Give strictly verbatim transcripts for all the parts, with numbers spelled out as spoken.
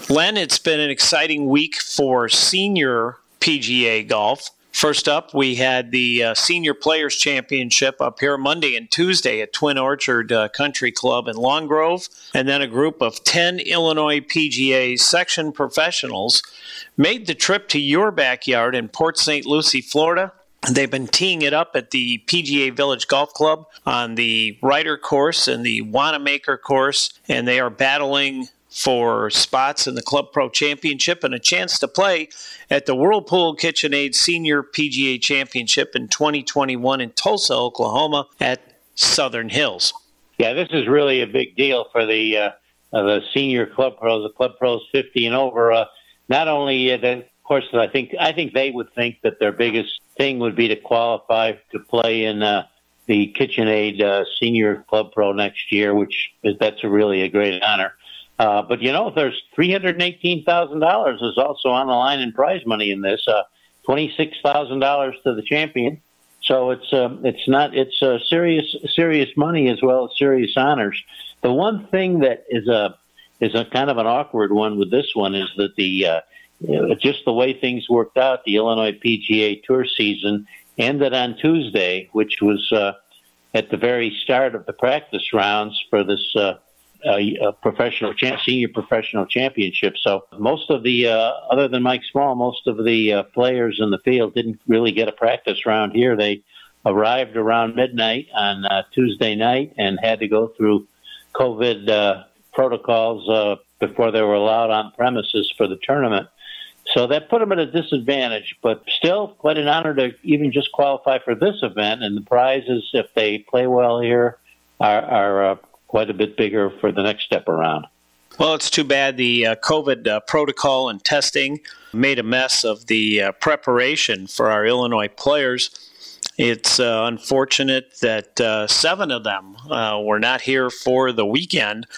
Len, it's been an exciting week for senior P G A golf. First up, we had the uh, Senior Players Championship up here Monday and Tuesday at Twin Orchard uh, Country Club in Long Grove. And then a group of ten Illinois P G A section professionals made the trip to your backyard in Port Saint Lucie, Florida. They've been teeing it up at the P G A Village Golf Club on the Ryder course and the Wanamaker course, and they are battling for spots in the Club Pro Championship and a chance to play at the Whirlpool KitchenAid Senior P G A Championship in twenty twenty-one in Tulsa, Oklahoma at Southern Hills. Yeah, this is really a big deal for the uh, uh, the senior Club Pros, the Club Pros fifty and over. Uh, not only, uh, the, of course, I think I think they would think that their biggest thing would be to qualify to play in uh, the KitchenAid uh, Senior Club Pro next year, which is that's a really a great honor. Uh, but, you know, there's three hundred eighteen thousand dollars is also on the line in prize money in this, uh, twenty-six thousand dollars to the champion. So it's uh, it's not it's uh, serious serious money as well as serious honors. The one thing that is a is a kind of an awkward one with this one is that the uh, you know, just the way things worked out, the Illinois P G A Tour season ended on Tuesday, which was uh, at the very start of the practice rounds for this Uh, A, a professional, senior professional championship. So most of the, uh, other than Mike Small, most of the uh, players in the field didn't really get a practice round here. They arrived around midnight on uh, Tuesday night and had to go through COVID uh, protocols uh, before they were allowed on premises for the tournament. So that put them at a disadvantage, but still quite an honor to even just qualify for this event. And the prizes, if they play well here, are, are uh, quite a bit bigger for the next step around. Well, it's too bad the uh, COVID uh, protocol and testing made a mess of the uh, preparation for our Illinois players. It's uh, unfortunate that uh, seven of them uh, were not here for the weekend,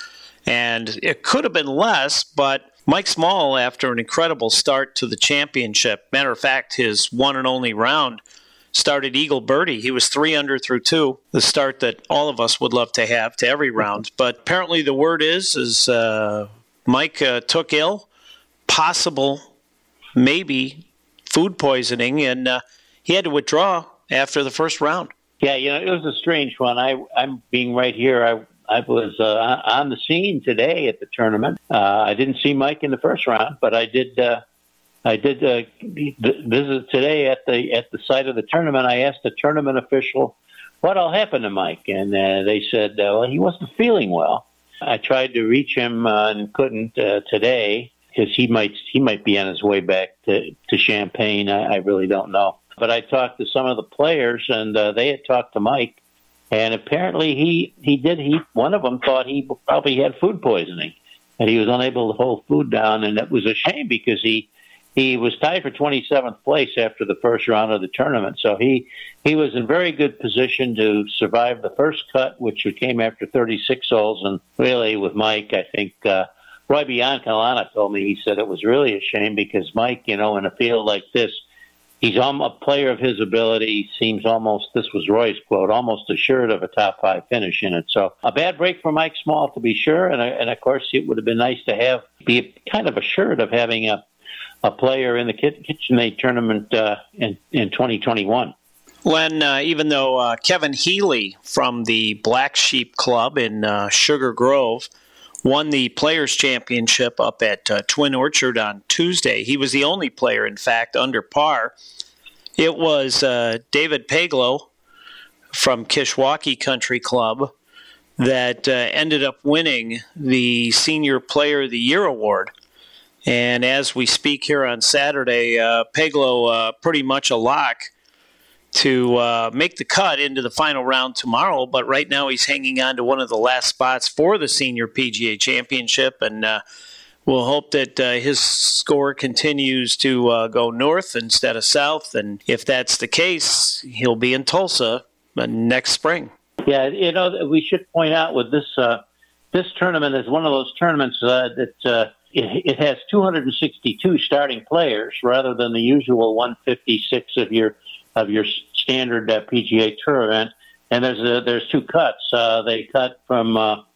and it could have been less, but Mike Small, after an incredible start to the championship, matter of fact, his one and only round, started eagle birdie. He was three under through two, the start that all of us would love to have to every round. But apparently the word is, is uh, Mike uh, took ill, possible, maybe, food poisoning, and uh, he had to withdraw after the first round. Yeah, you know, it was a strange one. I, I'm being right here. I, I was uh, on the scene today at the tournament. Uh, I didn't see Mike in the first round, but I did uh, I did uh, visit today at the at the site of the tournament. I asked the tournament official what'll happen to Mike, and uh, they said, uh, well, he wasn't feeling well. I tried to reach him uh, and couldn't uh, today because he might he might be on his way back to, to Champaign. I, I really don't know. But I talked to some of the players, and uh, they had talked to Mike, and apparently he, he did. He one of them thought he probably had food poisoning, and he was unable to hold food down, and it was a shame because he. He was tied for twenty-seventh place after the first round of the tournament, so he he was in very good position to survive the first cut, which came after thirty-six holes. And really, with Mike, I think uh, Roy Biancalana told me, he said it was really a shame because Mike, you know, in a field like this, he's a player of his ability, seems almost, this was Roy's quote, almost assured of a top five finish in it. So a bad break for Mike Small, to be sure, and, and of course, it would have been nice to have, be kind of assured of having a a player in the KitchenAid tournament uh, in, in twenty twenty-one. Len, uh, even though uh, Kevin Healy from the Black Sheep Club in uh, Sugar Grove won the Players' Championship up at uh, Twin Orchard on Tuesday, he was the only player, in fact, under par. It was uh, David Paglo from Kishwaukee Country Club that uh, ended up winning the Senior Player of the Year award. And as we speak here on Saturday, uh, Paglo uh, pretty much a lock to uh, make the cut into the final round tomorrow. But right now he's hanging on to one of the last spots for the Senior P G A Championship. And uh, we'll hope that uh, his score continues to uh, go north instead of south. And if that's the case, he'll be in Tulsa next spring. Yeah, you know, we should point out with this, uh, this tournament is one of those tournaments uh, that uh, It, it has two hundred sixty-two starting players rather than the usual one hundred fifty-six of your of your standard uh, P G A Tour event. And there's a, there's two cuts. Uh, they cut from uh,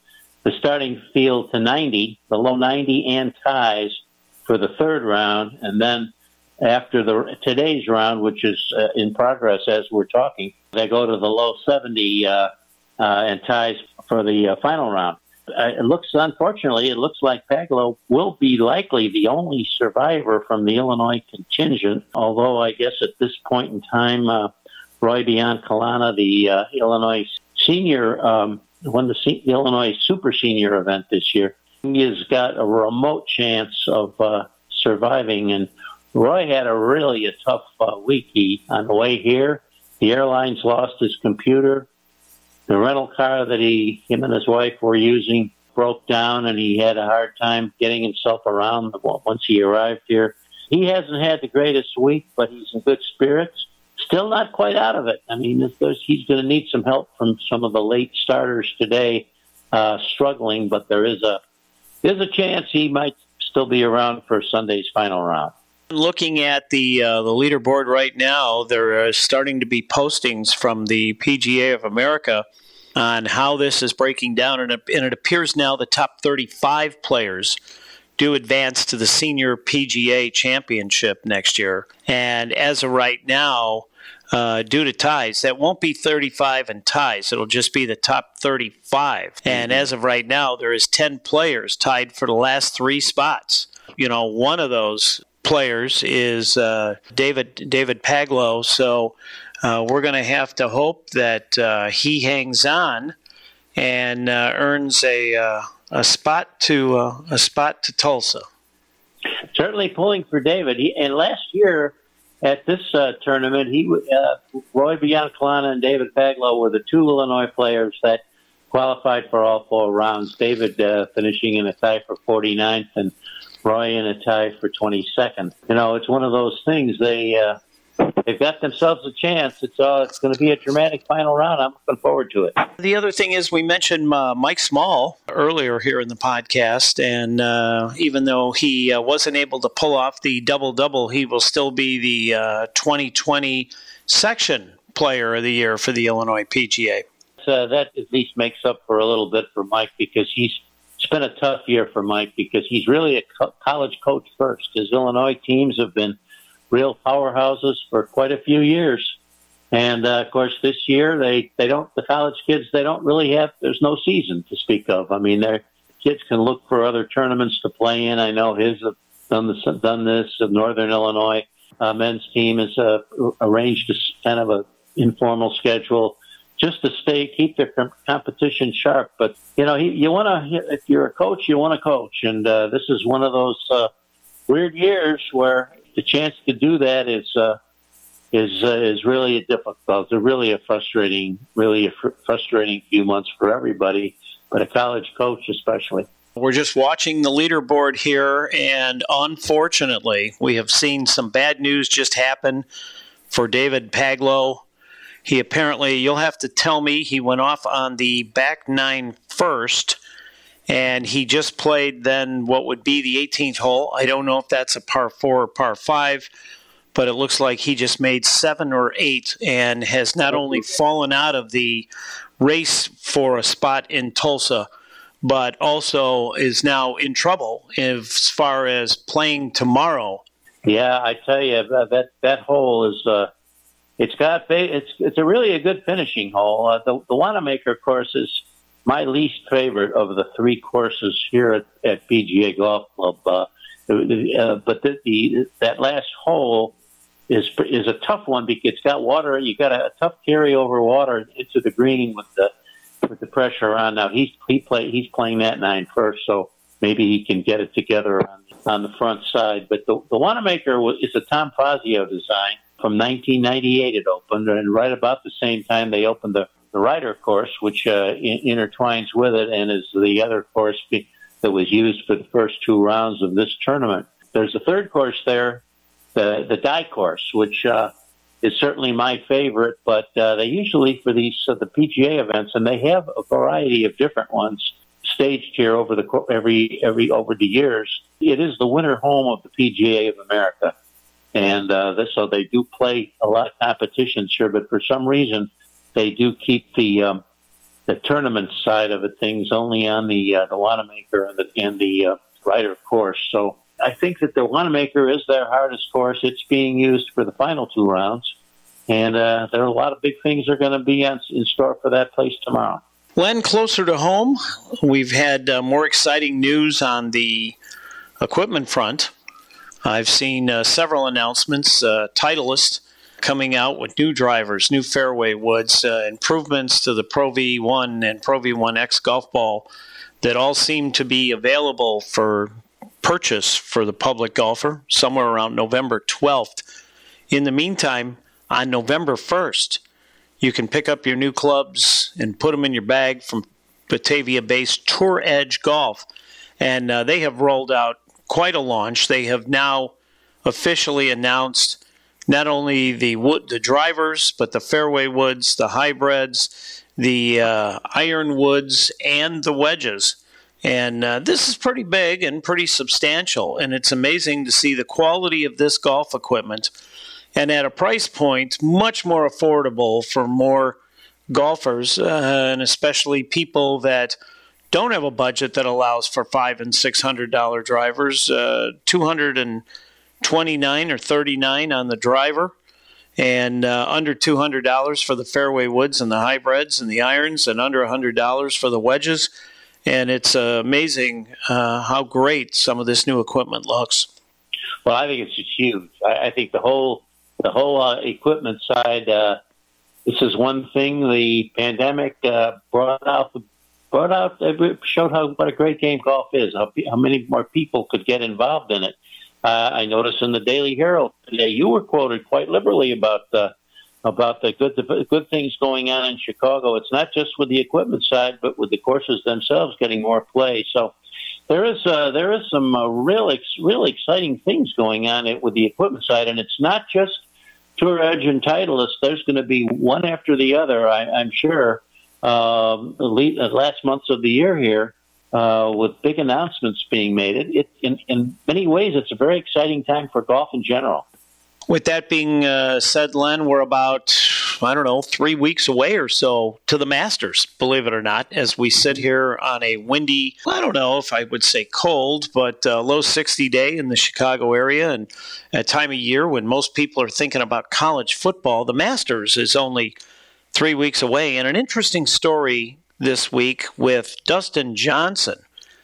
the starting field to ninety, below ninety, and ties for the third round. And then after the today's round, which is uh, in progress as we're talking, they go to the low seventy uh, uh, and ties for the uh, final round. Uh, it looks, unfortunately, it looks like Paglo will be likely the only survivor from the Illinois contingent, although I guess at this point in time, uh, Roy Biancalana, the uh, Illinois senior, um, won the, the Illinois Super Senior event this year. He has got a remote chance of uh, surviving, and Roy had a really a tough uh, week. He, on the way here, the airlines lost his computer. The rental car that he, him and his wife were using broke down, and he had a hard time getting himself around once he arrived here. He hasn't had the greatest week, but he's in good spirits. Still not quite out of it. I mean, if there's, he's going to need some help from some of the late starters today, uh, struggling, but there is a there's a chance he might still be around for Sunday's final round. Looking at the uh, the leaderboard right now, there are starting to be postings from the P G A of America on how this is breaking down, and it, and it appears now the top thirty-five players do advance to the Senior P G A Championship next year. And as of right now, uh, due to ties, that won't be thirty-five and ties. It'll just be the top thirty-five. And as of right now, there is ten players tied for the last three spots. You know, one of those players is uh, David David Paglo. So uh, we're going to have to hope that uh, he hangs on and uh, earns a uh, a spot to uh, a spot to Tulsa. Certainly pulling for David. He, and last year at this uh, tournament, he uh, Roy Biancalana and David Paglo were the two Illinois players that qualified for all four rounds. David uh, finishing in a tie for forty-ninth and Roy in a tie for twenty-second. You know, it's one of those things. They uh, they've got themselves a chance. It's uh, it's going to be a dramatic final round. I'm looking forward to it. The other thing is, we mentioned uh, Mike Small earlier here in the podcast, and uh, even though he uh, wasn't able to pull off the double double, he will still be the uh, twenty twenty section player of the year for the Illinois P G A. Uh, that at least makes up for a little bit for Mike, because he's it's been a tough year for Mike, because he's really a co- college coach first. His Illinois teams have been real powerhouses for quite a few years. And, uh, of course, this year, they, they don't, the college kids, they don't really have, there's no season to speak of. I mean, their kids can look for other tournaments to play in. I know his have done this, done this. The Northern Illinois uh, men's team has uh, arranged a kind of a informal schedule just to stay, keep their competition sharp. But, you know, he, you want to, if you're a coach, you want to coach. And uh, this is one of those uh, weird years where the chance to do that is uh, is uh, is really a difficult, it's really a frustrating, really a fr- frustrating few months for everybody, but a college coach especially. We're just watching the leaderboard here, and unfortunately, we have seen some bad news just happen for David Paglo. He apparently, you'll have to tell me, he went off on the back nine first, and he just played then what would be the eighteenth hole. I don't know if that's a par four or par five, but it looks like he just made seven or eight and has not only fallen out of the race for a spot in Tulsa, but also is now in trouble as far as playing tomorrow. Yeah, I tell you, that that hole is uh, it's got it's it's a really a good finishing hole. Uh, the the Wanamaker course is my least favorite of the three courses here at, at P G A Golf Club. Uh, uh, but the, the that last hole is is a tough one because it's got water. You got a, a tough carry over water into the green with the with the pressure on. Now he's he play he's playing that nine first, so maybe he can get it together on, on the front side. But the, the Wanamaker is a Tom Fazio design from nineteen ninety-eight. It opened, and right about the same time they opened the, the Ryder course, which uh, in, intertwines with it, and is the other course be, that was used for the first two rounds of this tournament. There's a third course there, the the Dye course, which uh, is certainly my favorite. But uh, they usually for these uh, the P G A events, and they have a variety of different ones staged here over the every every over the years. It is the winter home of the P G A of America, and uh, this, so they do play a lot of competitions here. But for some reason, they do keep the um, the tournament side of it, things only on the uh, the Wanamaker and the, and the uh, Ryder course. So I think that the Wanamaker is their hardest course. It's being used for the final two rounds. And uh, there are a lot of big things that are going to be on, in store for that place tomorrow. Len, closer to home, we've had uh, more exciting news on the equipment front. I've seen uh, several announcements, uh, Titleist coming out with new drivers, new fairway woods, uh, improvements to the Pro V one and Pro V one X golf ball that all seem to be available for purchase for the public golfer somewhere around November twelfth. In the meantime, on November first, you can pick up your new clubs and put them in your bag from Batavia-based Tour Edge Golf. And uh, they have rolled out quite a launch. They have now officially announced not only the wood, the drivers, but the fairway woods, the hybrids, the uh, iron woods, and the wedges. And uh, this is pretty big and pretty substantial. And it's amazing to see the quality of this golf equipment and at a price point much more affordable for more golfers, uh, and especially people that don't have a budget that allows for five and six hundred dollar drivers. Uh, two hundred and twenty-nine or thirty-nine on the driver, and uh, under two hundred dollars for the fairway woods and the hybrids and the irons, and under a hundred dollars for the wedges. And it's uh, amazing uh, how great some of this new equipment looks. Well, I think it's just huge. I, I think the whole the whole uh, equipment side. Uh, this is one thing. The pandemic uh, brought out the brought out uh, showed how what a great game golf is. How, how many more people could get involved in it. Uh, I noticed in the Daily Herald today you were quoted quite liberally about the about the good the good things going on in Chicago. It's not just with the equipment side, but with the courses themselves getting more play. So there is uh, there is some uh, real ex- real exciting things going on with the equipment side, and it's not just Tour Edge and Titleist. There's going to be one after the other, I, I'm sure, um, the last months of the year here. Uh, with big announcements being made. It, it in, in many ways, it's a very exciting time for golf in general. With that being uh, said, Len, we're about, I don't know, three weeks away or so to the Masters, believe it or not, as we sit here on a windy, I don't know if I would say cold, but uh, low sixty day in the Chicago area, and a time of year when most people are thinking about college football. The Masters is only three weeks away, and an interesting story this week with Dustin Johnson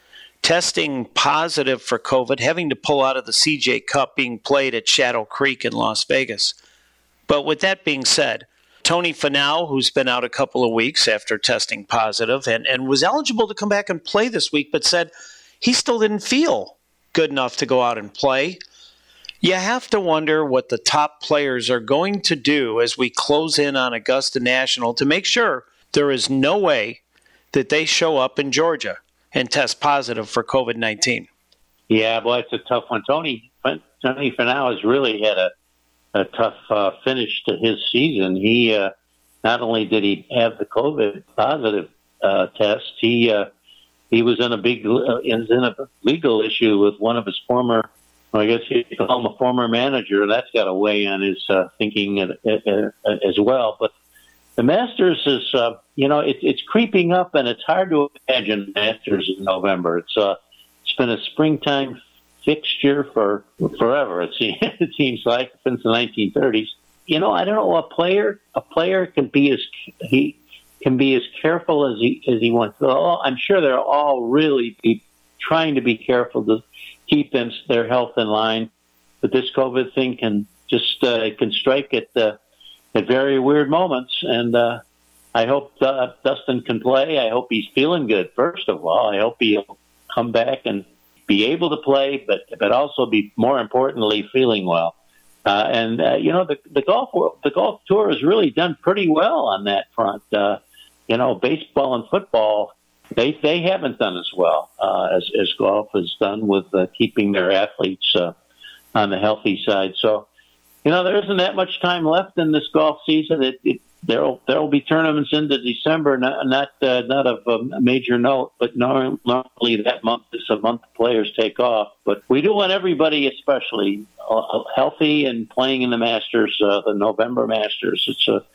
testing positive for COVID, having to pull out of the C J Cup being played at Shadow Creek in Las Vegas. But with that being said, Tony Finau, who's been out a couple of weeks after testing positive and, and was eligible to come back and play this week, but said he still didn't feel good enough to go out and play. You have to wonder what the top players are going to do as we close in on Augusta National to make sure there is no way that they show up in Georgia and test positive for COVID nineteen. Yeah, boy, it's a tough one. Tony Tony Finau has really had a, a tough uh, finish to his season. He uh, not only did he have the COVID positive uh, test, he uh, he was in a big uh, in a legal issue with one of his former, well, I guess you could call him a former manager. That's got to weigh on his uh, thinking uh, uh, as well. But the Masters is, uh, you know, it, it's creeping up, and it's hard to imagine Masters in November. It's uh, it's been a springtime fixture for forever. It seems, it seems like since the nineteen thirties. You know, I don't know. A player, a player can be as he can be as careful as he as he wants. All, I'm sure they're all really be trying to be careful to keep them, their health in line. But this COVID thing can just uh, it can strike at the at very weird moments, and uh, I hope uh, Dustin can play. I hope he's feeling good, first of all. I hope he'll come back and be able to play, but but also be, more importantly, feeling well. Uh, and, uh, you know, the, the golf the golf tour has really done pretty well on that front. Uh, you know, baseball and football, they they haven't done as well uh, as, as golf has done with uh, keeping their athletes uh, on the healthy side. So, you know, there isn't that much time left in this golf season. It, it, there'll there'll be tournaments into December, not not uh, not of a major note, but normally that month is a month players take off. But we do want everybody, especially uh, healthy and playing in the Masters, uh, the November Masters. It's a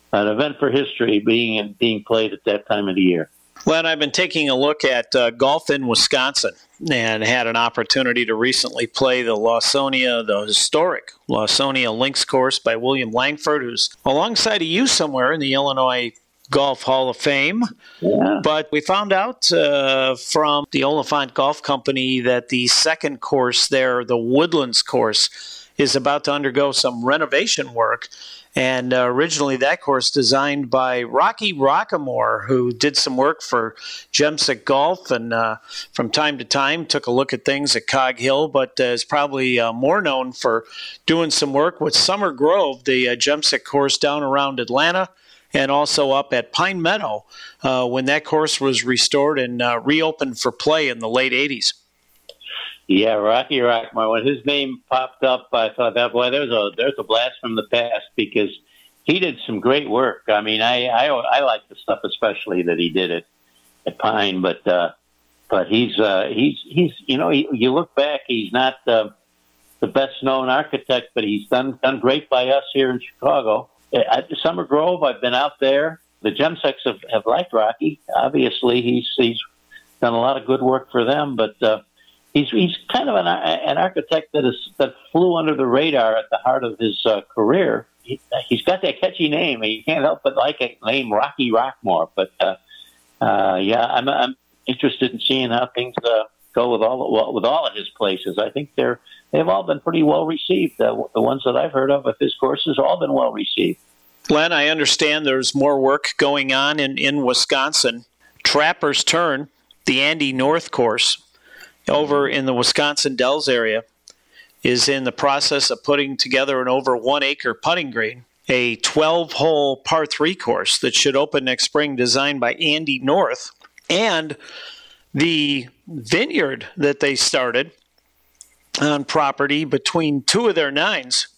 an event for history being being played at that time of the year. Len, I've been taking a look at uh, golf in Wisconsin and had an opportunity to recently play the Lawsonia, the historic Lawsonia Links course by William Langford, who's alongside of you somewhere in the Illinois Golf Hall of Fame. Yeah. But we found out uh, from the Oliphant Golf Company that the second course there, the Woodlands course, is about to undergo some renovation work. And uh, originally that course designed by Rocky Rockamore, who did some work for Gemsick Golf and uh, from time to time took a look at things at Cog Hill, but uh, is probably uh, more known for doing some work with Summer Grove, the uh, Gemsick course down around Atlanta, and also up at Pine Meadow uh, when that course was restored and uh, reopened for play in the late eighties. Yeah, Rocky Rockmore. When his name popped up, I thought that boy, there's a there's a blast from the past because he did some great work. I mean, I I, I like the stuff especially that he did at at Pine, but uh, but he's uh, he's he's you know he, you look back, he's not uh, the best known architect, but he's done done great by us here in Chicago. At Summer Grove, I've been out there. The Gemsicks have, have liked Rocky. Obviously, he's he's done a lot of good work for them, but. Uh, He's he's kind of an an architect that is that flew under the radar at the heart of his uh, career. He, he's got that catchy name, and you can't help but like a name, Rocky Rockmore. But uh, uh, yeah, I'm I'm interested in seeing how things uh, go with all with all of his places. I think they're they've all been pretty well received. Uh, the ones that I've heard of of his courses all been well received. Len, I understand there's more work going on in, in Wisconsin. Trapper's Turn, the Andy North course, over in the Wisconsin Dells area, is in the process of putting together an over one acre putting green, a twelve-hole par three course that should open next spring, designed by Andy North. And the vineyard that they started on property between two of their nines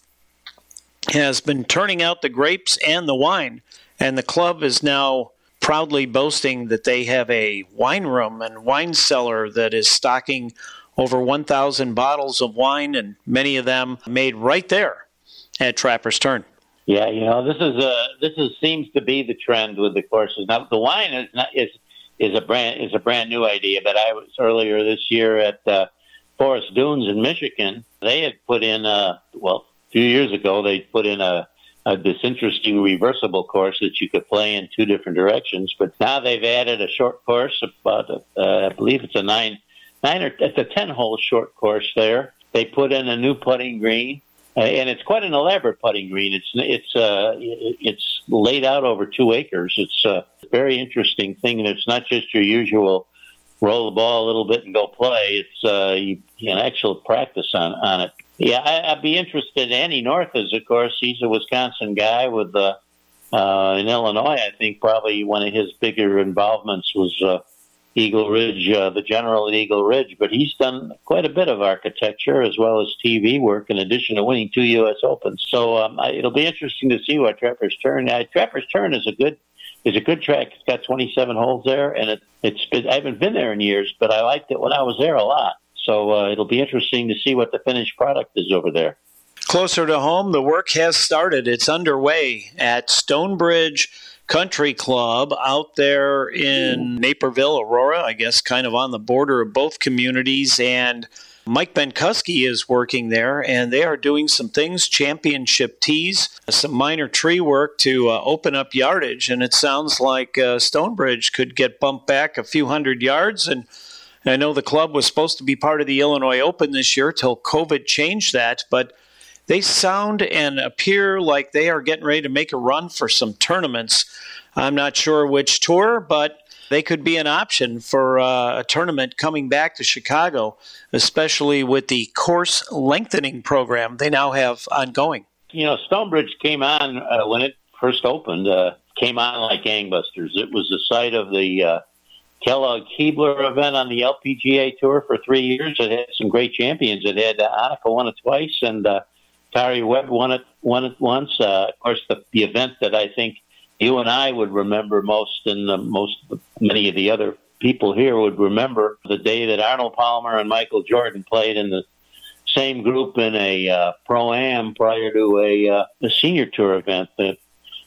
has been turning out the grapes and the wine, and the club is now proudly boasting that they have a wine room and wine cellar that is stocking over one thousand bottles of wine, and many of them made right there at Trapper's Turn. Yeah, you know, this is a this is seems to be the trend with the courses. Now, the wine is not is is a brand is a brand new idea, but I was earlier this year at uh, Forest Dunes in Michigan. They had put in a well, a few years ago they put in a Uh, this interesting reversible course that you could play in two different directions, but now they've added a short course. About uh, I believe it's a nine, nine or it's a ten-hole short course there. They put in a new putting green, uh, and it's quite an elaborate putting green. It's it's uh, it's laid out over two acres. It's a very interesting thing, and it's not just your usual roll the ball a little bit and go play. It's uh, you, you know, actual practice on on it. Yeah, I, I'd be interested. Andy North is, of course, he's a Wisconsin guy with uh, uh, in Illinois. I think probably one of his bigger involvements was uh, Eagle Ridge, uh, the General at Eagle Ridge. But he's done quite a bit of architecture as well as T V work, in addition to winning two U S Opens. So um, I, it'll be interesting to see what Trapper's Turn. Uh, Trapper's Turn is a good is a good track. It's got twenty-seven holes there, and it, it's been, I haven't been there in years, but I liked it when I was there a lot. So uh, it'll be interesting to see what the finished product is over there. Closer to home, the work has started. It's underway at Stonebridge Country Club out there in Naperville, Aurora, I guess kind of on the border of both communities. And Mike Benkuski is working there, and they are doing some things, championship tees, some minor tree work to uh, open up yardage. And it sounds like uh, Stonebridge could get bumped back a few hundred yards. And I know the club was supposed to be part of the Illinois Open this year till COVID changed that, but they sound and appear like they are getting ready to make a run for some tournaments. I'm not sure which tour, but they could be an option for uh, a tournament coming back to Chicago, especially with the course lengthening program they now have ongoing. You know, Stonebridge came on uh, when it first opened, uh, came on like gangbusters. It was the site of the uh, Kellogg Keebler event on the L P G A Tour for three years. It had some great champions. It had uh, Annika won it twice, and uh, Tari Webb won it won it once. Uh, of course, the, the event that I think you and I would remember most, and the most many of the other people here would remember, the day that Arnold Palmer and Michael Jordan played in the same group in a uh, Pro-Am prior to a, uh, a senior tour event. The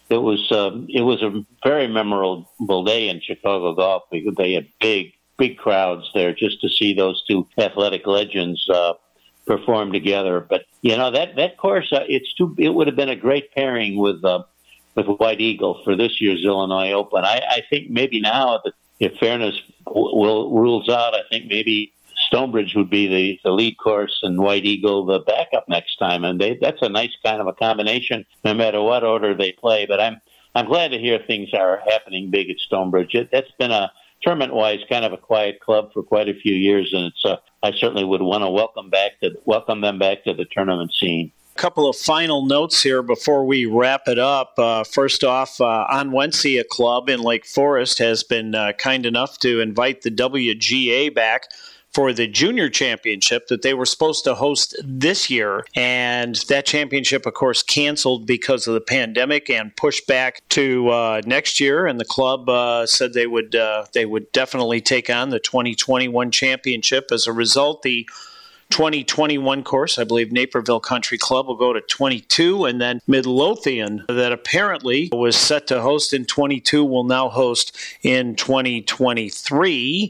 it was um, it was a very memorable day in Chicago golf because they had big, big crowds there just to see those two athletic legends uh, perform together. But you know that that course, uh, it's too. It would have been a great pairing with uh, with White Eagle for this year's Illinois Open. I, I think maybe now, if fairness will rules out, I think maybe Stonebridge would be the, the lead course and White Eagle the backup next time, and they, that's a nice kind of a combination, no matter what order they play. But I'm I'm glad to hear things are happening big at Stonebridge. It, that's been a tournament-wise kind of a quiet club for quite a few years, and it's uh, I certainly would want to welcome back to welcome them back to the tournament scene. A couple of final notes here before we wrap it up. Uh, first off, uh, Onwentsia Club in Lake Forest has been uh, kind enough to invite the W G A back for the junior championship that they were supposed to host this year. And that championship, of course, canceled because of the pandemic and pushed back to uh, next year. And the club uh, said they would uh, they would definitely take on the twenty twenty-one championship. As a result, the twenty twenty-one course, I believe Naperville Country Club will go to twenty-two, and then Midlothian, that apparently was set to host in twenty-two, will now host in twenty twenty-three.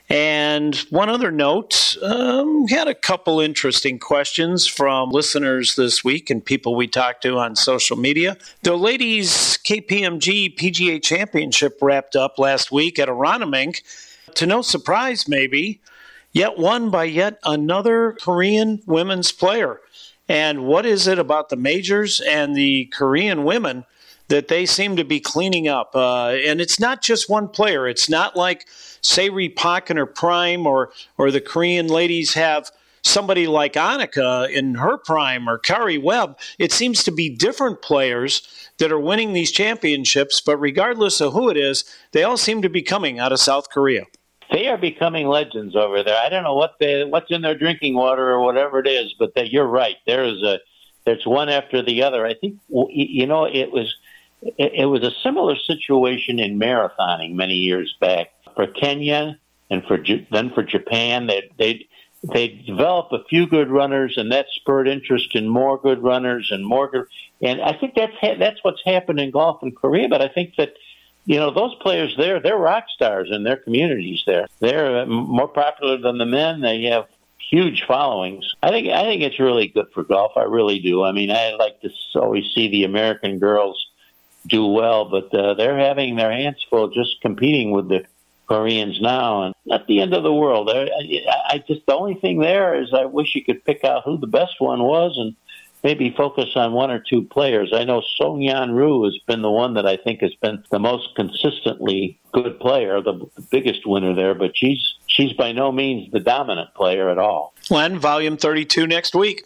And one other note, um, we had a couple interesting questions from listeners this week and people we talked to on social media. The ladies' K P M G P G A Championship wrapped up last week at Aronimink. To no surprise, maybe, yet won by yet another Korean women's player. And what is it about the majors and the Korean women that they seem to be cleaning up? Uh, and it's not just one player. It's not like Sairi Pak in her prime, or or the Korean ladies have somebody like Annika in her prime, or Kari Webb. It seems to be different players that are winning these championships, but regardless of who it is, they all seem to be coming out of South Korea. They are becoming legends over there. I don't know what they what's in their drinking water or whatever it is, but they, you're right. There is a there's one after the other. I think you know it was it, it was a similar situation in marathoning many years back for Kenya and for then for Japan. They they they developed a few good runners, and that spurred interest in more good runners and more good. And I think that's that's what's happened in golf in Korea. But I think that, you know, those players there, they're rock stars in their communities there. They're more popular than the men. They have huge followings. I think I think it's really good for golf. I really do. I mean, I like to always see the American girls do well, but uh, they're having their hands full just competing with the Koreans now. And not the end of the world. I, I just the only thing there is I wish you could pick out who the best one was and maybe focus on one or two players. I know Song-Yan Ryu has been the one that I think has been the most consistently good player, the, the biggest winner there, but she's she's by no means the dominant player at all. Len, Volume thirty-two next week.